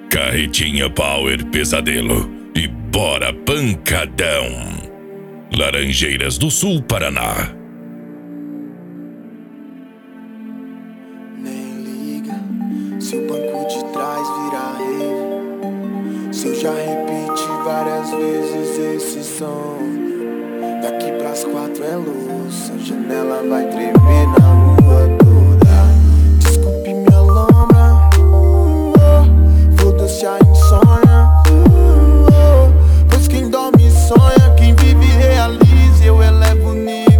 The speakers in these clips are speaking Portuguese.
Carretinha Power Pesadelo e bora pancadão. Laranjeiras do Sul, Paraná. Nem liga se o banco de trás virar rave, se eu já repeti várias vezes esse som. Daqui pras 4 é luz, a janela vai tremer na rua toda. Desculpe minha lombra, foda-se a insônia, pois quem dorme sonha, quem vive realiza, eu elevo o nível.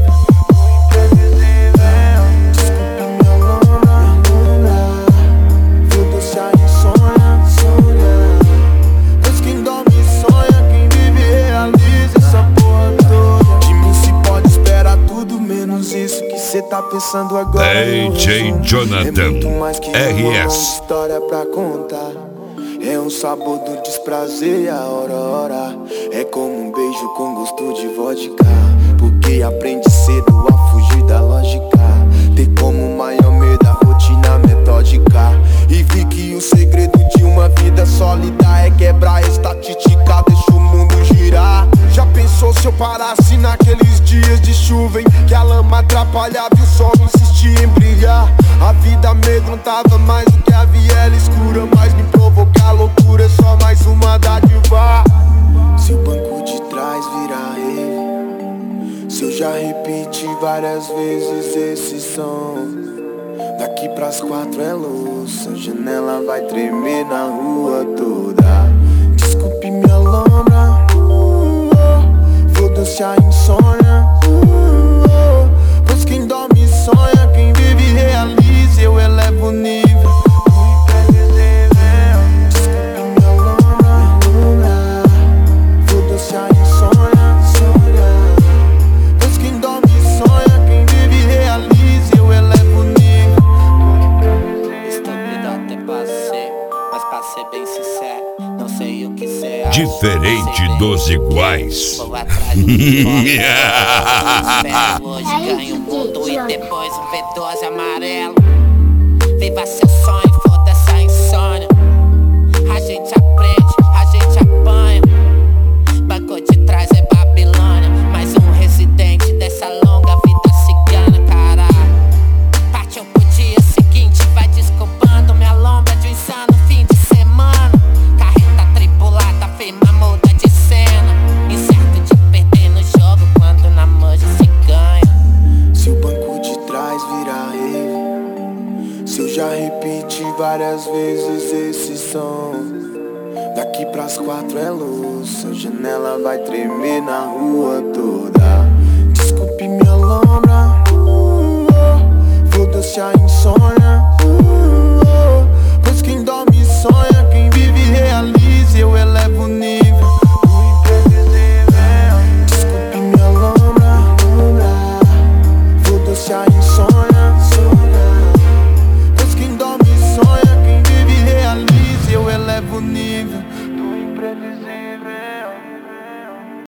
Desculpe minha lombra, foda-se a insônia, pois quem dorme sonha, quem vive realiza essa porra toda. De mim se pode esperar tudo menos isso que cê tá pensando agora. DJ Jonathan, é muito mais que RS. uma história pra contar. É um sabor do desprazer e a aurora. É como um beijo com gosto de vodka, porque aprende cedo a fugir da lógica. Ter como maior medo a rotina metódica. E vi que o segredo de uma vida sólida é quebrar a estatística, deixa o mundo girar. Já pensou se eu parasse naqueles dias de chuva em que a lama atrapalhava e o sol insistia em brilhar? A vida amedrontava mais do que a viela escura, mas me provocar loucura é só mais uma dádiva. Se o banco de trás virar rave, se eu já repeti várias vezes esse som. Daqui pras 4 é luz, a janela vai tremer na rua toda. Desculpe minha lombra, foda-se a insônia, pois quem dorme sonha, quem vive realiza, eu elevo o nível. Desculpe minha lombra, foda-se a insônia, pois quem dorme sonha, quem vive realiza, eu elevo o nível. Estúpido até passei, mas pra ser bem sincero, não sei o que cê acha. Diferente dos iguais. Vou atrás do que espero hoje, ganho o mundo e depois um V12 amarelo. Viva seu sonho, foda-se a insônia. A gente aprende, a gente apanha. Banco de trás é Babilônia, mais um residente dessa longa vida cigana, caralho. Partiu pro dia seguinte, vai desculpando minha lombra de um insano fim de semana. Carreta tripulada, firma muda de cena. Incerto de perder no jogo quando na manja se ganha. Se o banco de trás virar rave, se eu já repeti várias vezes esse som. Daqui pras 4 é luz, a janela vai tremer na rua toda.